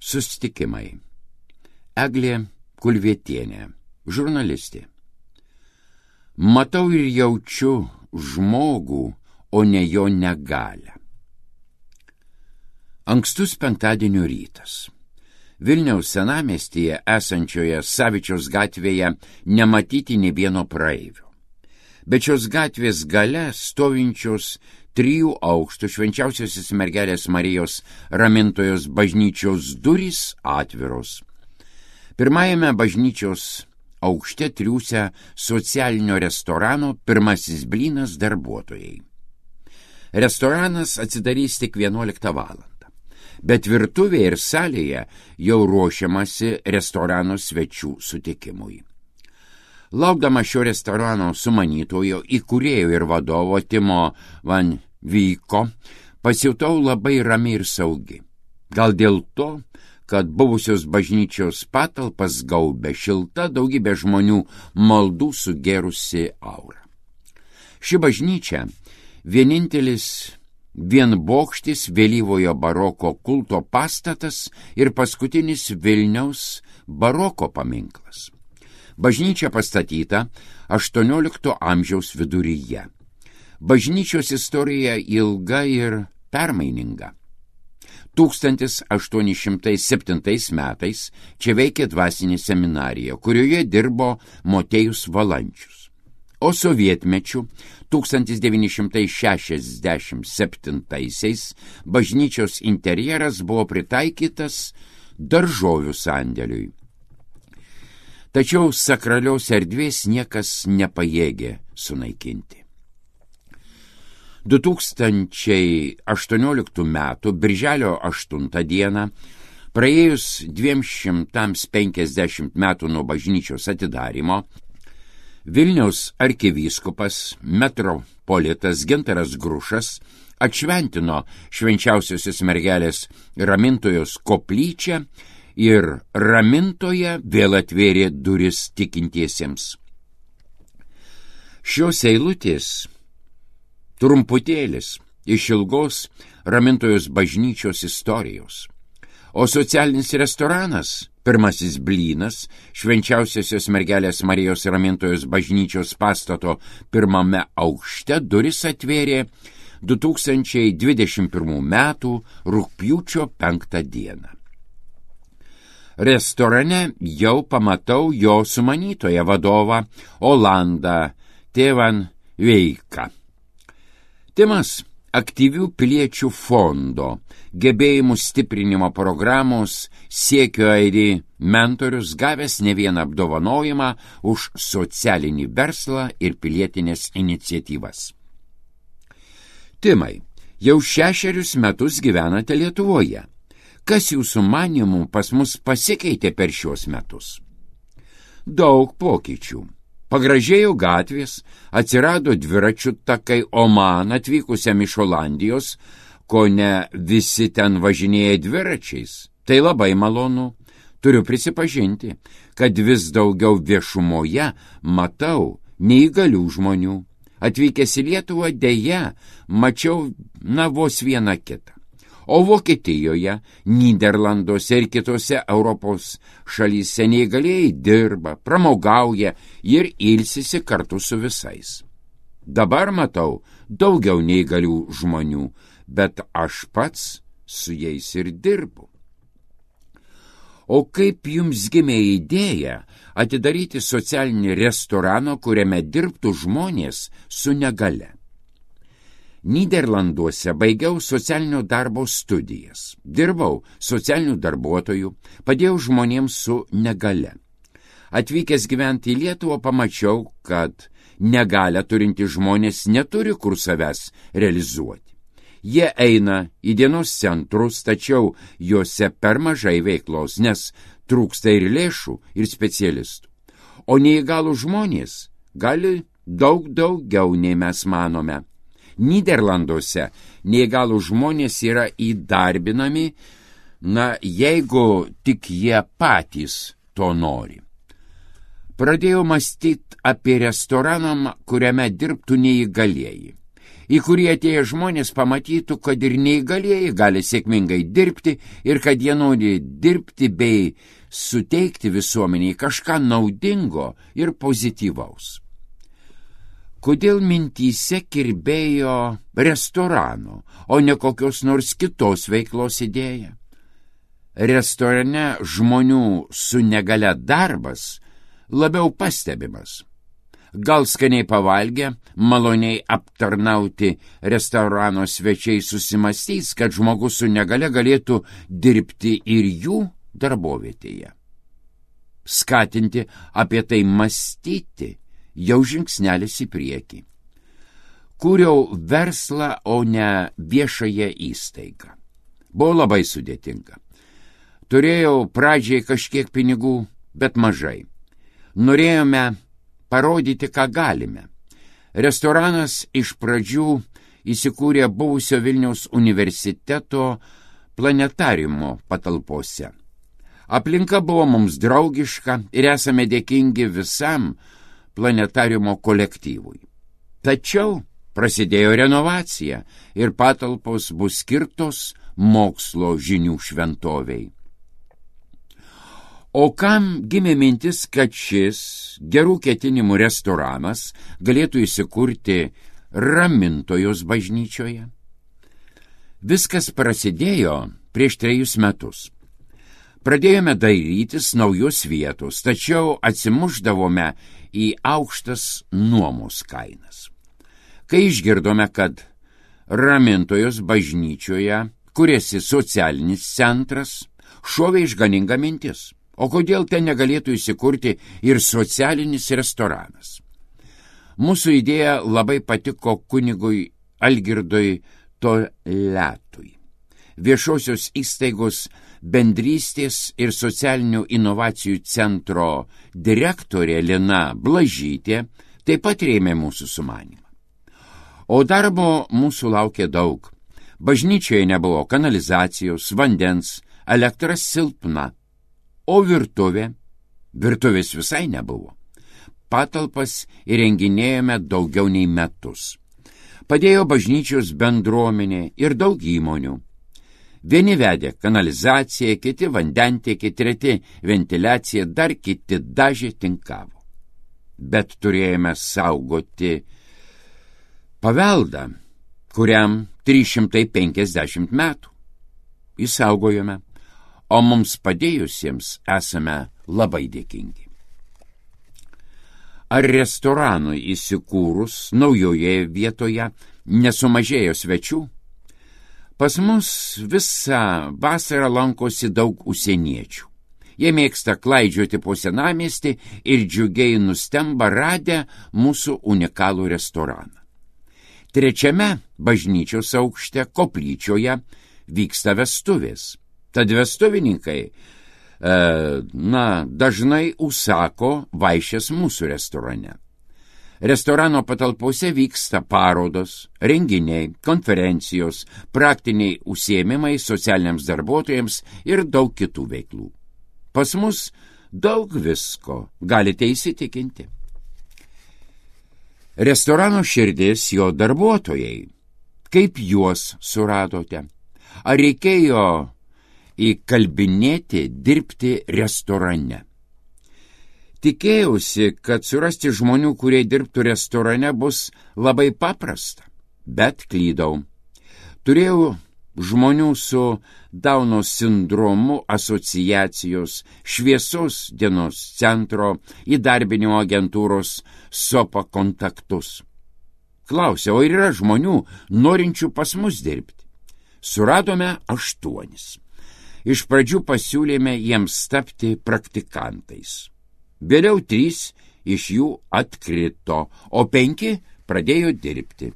Susitikimai. Eglė Kulvietienė, žurnalistė. Matau ir jaučiu žmogų, o ne jo negalią. Ankstus penktadienio rytas. Vilniaus senamiestyje esančioje Savičiaus gatvėje nematyti nė vieno praeivio. Bet šios gatvės gale stovinčios 3 aukštų Švenčiausiosios Mergelės Marijos Ramintojos bažnyčios durys atviros. Pirmajame bažnyčios aukšte triūsia socialinio restorano Pirmasis blynas darbuotojai. Restoranas atsidarys tik 11 valandą, bet virtuvėje ir salėje jau ruošiamasi restorano svečių sutikimui. Laukdama šio restorano sumanytojo, įkūrėjo ir vadovo Timo Van Vyko, pasijutau labai rami ir saugi. Gal dėl to, kad buvusios bažnyčios patalpas gaubė šilta daugybė žmonių maldų sugėrusi aura. Ši bažnyčia vienintelis vienbokštis vėlyvojo baroko kulto pastatas ir paskutinis Vilniaus baroko paminklas. Bažnyčia pastatyta 18 amžiaus viduryje. Bažnyčios istorija ilga ir permaininga. 1807 metais čia veikė dvasinė seminarija, kurioje dirbo Motiejus Valančius. O sovietmečiu 1967 bažnyčios interjeras buvo pritaikytas daržovių sandėliui. Tačiau sakralios erdvės niekas nepajėgė sunaikinti. 2018 metų birželio 8 dieną, praėjus 250 metų nuo bažnyčios atidarymo, Vilniaus arkivyskupas metropolitas Gintaras Grušas atšventino Švenčiausiosios Mergelės Ramintojos koplyčią ir Ramintoje vėl atvėrė duris tikintiesiems. Šios eilutės trumputėlis iš ilgos Ramintojos bažnyčios istorijos, o socialinis restoranas Pirmasis blynas Švenčiausiosios Mergelės Marijos Ramintojos bažnyčios pastato pirmame aukšte duris atvėrė 2021 metų rugpjūčio 5 dieną. Restorane jau pamatau jo sumanytoją vadovą Olandą Tėvan Veiką. Timas aktyvių piliečių fondo gebėjimų stiprinimo programos Siekio airi mentorius, gavęs ne vieną apdovanojimą už socialinį verslą ir pilietinės iniciatyvas. Timai, jau 6 metus gyvenate Lietuvoje. Kas jūsų manymų pas mus pasikeitė per šios metus? Daug pokyčių. Pagražėjo gatvės, atsirado dviračių takai, o man atvykusiam iš Olandijos, kone visi ten važinėja dviračiais. Tai labai malonu. Turiu prisipažinti, kad vis daugiau viešumoje matau neįgalių žmonių. Atvykęs į Lietuvą dėja mačiau vos vieną kitą. O Vokietijoje, Nyderlanduose ir kitose Europos šalyse neįgalieji dirba, pramogauja ir ilsisi kartu su visais. Dabar matau daugiau neįgalių žmonių, bet aš pats su jais ir dirbu. O kaip jums gimė idėja atidaryti socialinį restoraną, kuriame dirbtų žmonės su negale? Nyderlanduose baigiau socialinio darbo studijas. Dirbau socialinių darbuotojų, padėjau žmonėms su negale. Atvykęs gyventi į Lietuvą pamačiau, kad negalę turinti žmonės neturi kur savęs realizuoti. Jie eina į dienos centrus, tačiau juose per mažai veiklos, nes trūksta ir lėšų, ir specialistų. O neįgalų žmonės gali daug daugiau, nei mes manome. Nyderlanduose neįgalų žmonės yra įdarbinami, jeigu tik jie patys to nori. Pradėjau mąstyti apie restoraną, kuriame dirbtų neįgalieji. į kurį atėję žmonės pamatytų, kad ir neįgalieji gali sėkmingai dirbti ir kad jie nori dirbti bei suteikti visuomeniai kažką naudingo ir pozityvaus. Kodėl mintyse kirbėjo restorano, o ne kokios nors kitos veiklos idėja? Restorane žmonių su negale darbas labiau pastebimas. Gal skaniai pavalgę, maloniai aptarnauti restorano svečiai susimastys, kad žmogus su negale galėtų dirbti ir jų darbovietėje. Skatinti apie tai mąstyti jau žingsnelis į priekį. Kūriau verslą, o ne viešąją įstaigą. Buvo labai sudėtinga. Turėjau pradžiai kažkiek pinigų, bet mažai. Norėjome parodyti, ką galime. Restoranas iš pradžių įsikūrė buvusio Vilniaus universiteto planetariumo patalpose. Aplinka buvo mums draugiška ir esame dėkingi visam planetariumo kolektyvui. Tačiau prasidėjo renovacija ir patalpos bus skirtos mokslo žinių šventoviai. O kam gimė mintis, kad šis gerų ketinimų restoranas galėtų įsikurti Ramintojos bažnyčioje? Viskas prasidėjo prieš 3 metus. Pradėjome dairytis naujos vietos, tačiau atsimušdavome į aukštas nuomos kainas. Kai išgirdome, kad Ramintojos bažnyčioje kuriasi socialinis centras, šovė išganinga mintis. O kodėl ten negalėtų įsikurti ir socialinis restoranas? Mūsų idėja labai patiko kunigui Algirdui Toletui. Viešosios įstaigos bendrystės ir socialinių inovacijų centro direktorė Lina Blažytė taip pat rėmė mūsų sumanymą. O darbo mūsų laukė daug. Bažnyčioje nebuvo kanalizacijos, vandens, elektra silpna. O virtuvės visai nebuvo. Patalpas įrenginėjome daugiau nei metus. Padėjo bažnyčios bendruomenė ir daug įmonių. Vieni vedė kanalizaciją, kiti vandentiekį, treti ventiliaciją, dar kiti dažė tinkavo. Bet turėjome saugoti paveldą, kuriam 350 metų. Įsaugojome. O mums padėjusiems esame labai dėkingi. Ar restoranui įsikūrus naujoje vietoje nesumažėjo svečių? Pas mus visą vasarą lankosi daug užsieniečių. Jie mėgsta klaidžioti po senamiestį ir džiugiai nustemba radę mūsų unikalų restoraną. 3. bažnyčios aukšte koplyčioje vyksta vestuvės. Tad vestuvininkai dažnai užsako vaišes mūsų restorane. Restorano patalpose vyksta parodos, renginiai, konferencijos, praktiniai užsiėmimai socialiniams darbuotojams ir daug kitų veiklų. Pas mus daug visko, galite įsitikinti. Restorano širdis jo darbuotojai. Kaip juos suradote? Ar reikėjo įkalbinėti dirbti restorane? Tikėjausi, kad surasti žmonių, kurie dirbtų restorane, bus labai paprasta, bet klydau. Turėjau žmonių su Dauno sindromu asociacijos, Šviesos dienos centro, įdarbinimo agentūros SOPA kontaktus. Klausiau, ar yra žmonių norinčių pas mus dirbti? Suradome 8. Iš pradžių pasiūlėme jiems tapti praktikantais. Vėliau 3 iš jų atkrito, o 5 pradėjo dirbti.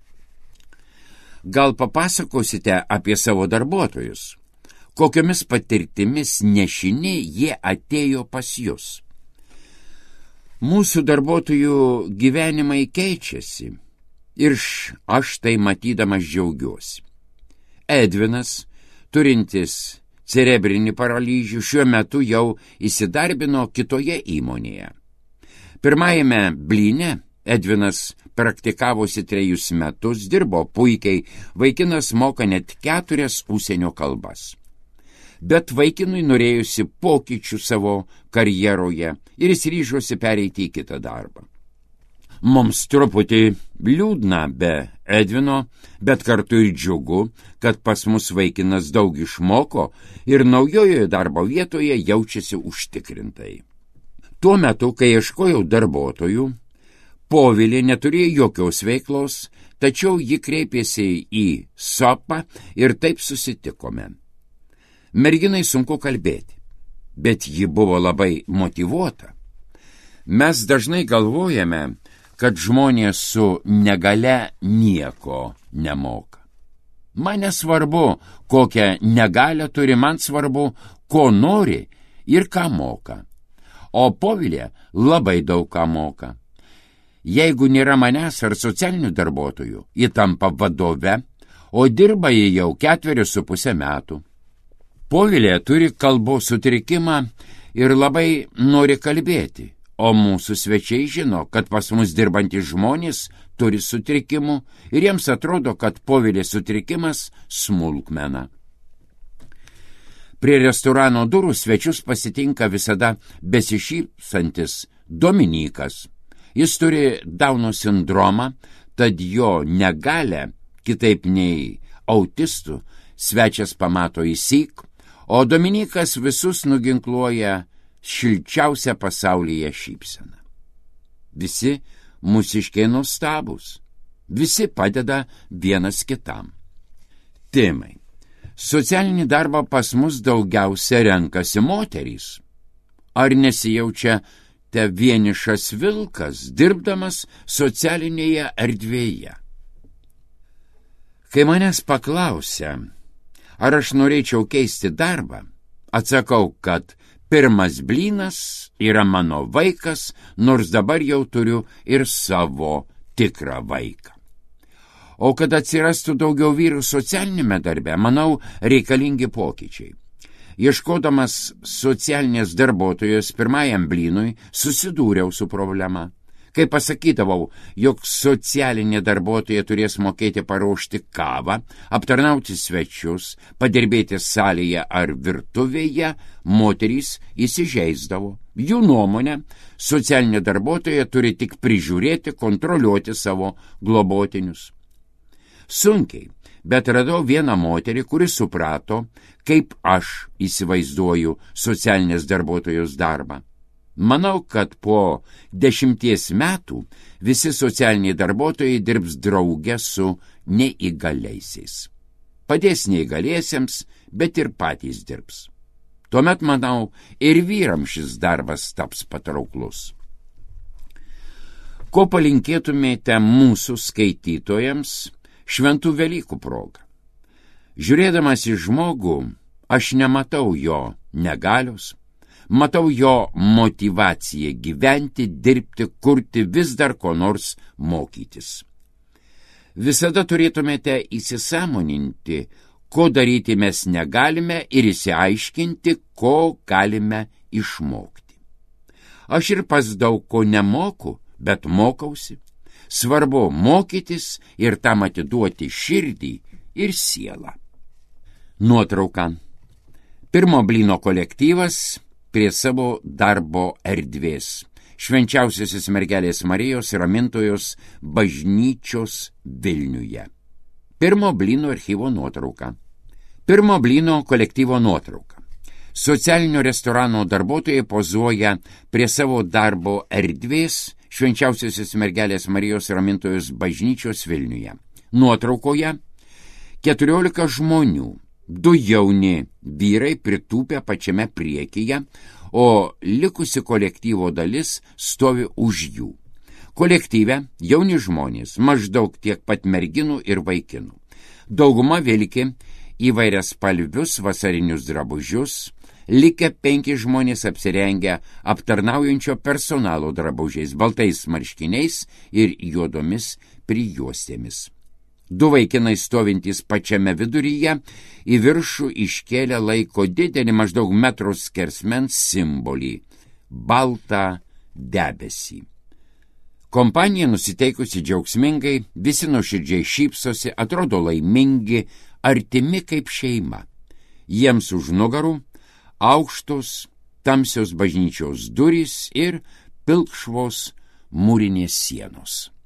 Gal papasakosite apie savo darbuotojus? Kokiomis patirtimis nešini jie atėjo pas jus? Mūsų darbuotojų gyvenimai keičiasi ir aš tai matydamas džiaugiuosi. Edvinas, turintis cerebrinį paralyžių, šiuo metu jau įsidarbino kitoje įmonėje. Pirmajame blyne Edvinas praktikavosi 3 metus, dirbo puikiai, vaikinas moka net 4 užsienio kalbas. Bet vaikinui norėjusi pokyčių savo karjeroje ir jis ryžosi pereiti į kitą darbą. Mums truputį liūdna be Edvino, bet kartu ir džiugu, kad pas mus vaikinas daug išmoko ir naujojoje darbo vietoje jaučiasi užtikrintai. Tuo metu, kai ieškojau darbuotojų, Povilė neturėjo jokios veiklos, tačiau ji kreipėsi į SOPą ir taip susitikome. Merginai sunku kalbėti, bet ji buvo labai motyvuota. Mes dažnai galvojame, kad žmonės su negale nieko nemoka. Man nesvarbu, kokią negalę turi, man svarbu, ko nori ir ką moka. O Povilė labai daug ką moka. Jeigu nėra manęs ar socialinių darbuotojų, ji tampa vadove, o dirba ji jau 4,5 metų. Povilė turi kalbos sutrikimą ir labai nori kalbėti, o mūsų svečiai žino, kad pas mus dirbantys žmonės turi sutrikimų ir jiems atrodo, kad Povilės sutrikimas smulkmena. Prie restorano durų svečius pasitinka visada besišypsantis Dominykas. Jis turi Dauno sindromą, tad jo negalę, kitaip nei autistų, svečias pamato įsyk, o Dominykas visus nuginkluoja šilčiausią pasaulyje šypseną. Visi mūsiškiai nuostabūs, visi padeda vienas kitam. Timai, socialinį darbą pas mus daugiausia renkasi moterys. Ar nesijaučiate vienišas vilkas, dirbdamas socialinėje erdvėje? Kai manęs paklausia, ar aš norėčiau keisti darbą, atsakau, kad pirmas blynas yra mano vaikas, nors dabar jau turiu ir savo tikrą vaiką. O kad atsirastų daugiau vyrų socialinėme darbe, manau, reikalingi pokyčiai. Ieškodamas socialinės darbuotojos pirmajam blynui, susidūriau su problema. Kai pasakydavau, jog socialinė darbuotoja turės mokėti paruošti kavą, aptarnauti svečius, padirbėti salėje ar virtuvėje, moterys įsižeisdavo. Jų nuomonė, socialinė darbuotoja turi tik prižiūrėti, kontroliuoti savo globotinius. Sunkiai, bet radau vieną moterį, kuri suprato, kaip aš įsivaizduoju socialinės darbuotojos darbą. Manau, kad po 10 metų visi socialiniai darbuotojai dirbs drauge su neįgaliaisiais. Padės neįgaliesiems, bet ir patys dirbs. Tuomet, manau, ir vyrams šis darbas taps patrauklus. Ko palinkėtumėte mūsų skaitytojams šventų Velykų proga? Žiūrėdamas į žmogų, aš nematau jo negalios, matau jo motyvaciją gyventi, dirbti, kurti, vis dar ko nors mokytis. Visada turėtumėte įsisąmoninti, ko daryti mes negalime ir įsiaiškinti, ko galime išmokti. Aš ir pas daug ko nemoku, bet mokausi. Svarbu mokytis ir tam atiduoti širdį ir sielą. Nuotrauka. Pirmo blyno kolektyvas prie savo darbo erdvės. Švenčiausiosios mergelės Marijos ramintojos bažnyčios Vilniuje. Pirmo blyno archyvo nuotrauka. Pirmo blyno kolektyvo nuotrauka. Socialinio restorano darbuotojai pozuoja prie savo darbo erdvės Švenčiausiosios mergelės Marijos ramintojos bažnyčios Vilniuje. Nuotraukoje 14 žmonių, 2 jauni vyrai pritūpę pačiame priekyje, o likusi kolektyvo dalis stovi už jų. Kolektyve jauni žmonės, maždaug tiek pat merginų ir vaikinų. Dauguma vilki įvairias spalvius vasarinius drabužius, likę 5 žmonės apsirengę aptarnaujančio personalo drabužiais, baltais marškiniais ir juodomis prijuostėmis. 2 vaikinai stovintys pačiame viduryje į viršų iškėlę laiko didelį maždaug metro skersmens simbolį – baltą debesį. Kompanija nusiteikusi džiaugsmingai, visi nuoširdžiai šypsosi, atrodo laimingi, artimi kaip šeima. Jiems už nugarų aukštos, tamsios bažnyčios durys ir pilkšvos mūrinės sienos.